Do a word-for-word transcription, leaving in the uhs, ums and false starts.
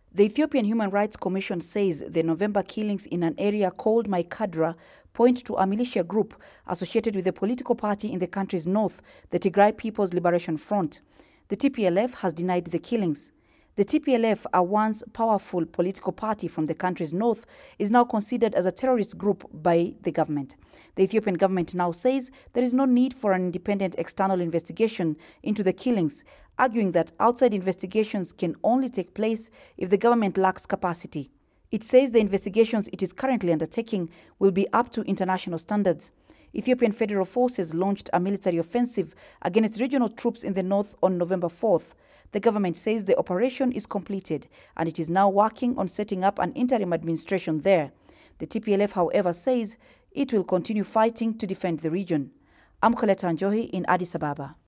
The Ethiopian Human Rights Commission says the November killings in an area called Maikadra point to a militia group associated with the political party in the country's north, the Tigray People's Liberation Front. The T P L F has denied the killings. The T P L F, a once powerful political party from the country's north, is now considered as a terrorist group by the government. The Ethiopian government now says there is no need for an independent external investigation into the killings, arguing that outside investigations can only take place if the government lacks capacity. It says the investigations it is currently undertaking will be up to international standards. Ethiopian Federal Forces launched a military offensive against regional troops in the north on November fourth. The government says the operation is completed and it is now working on setting up an interim administration there. The T P L F, however, says it will continue fighting to defend the region. I'm Coletta Njohi in Addis Ababa.